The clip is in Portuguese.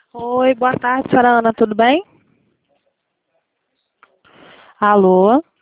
Oi, boa tarde, senhora Ana, tudo bem? Alô?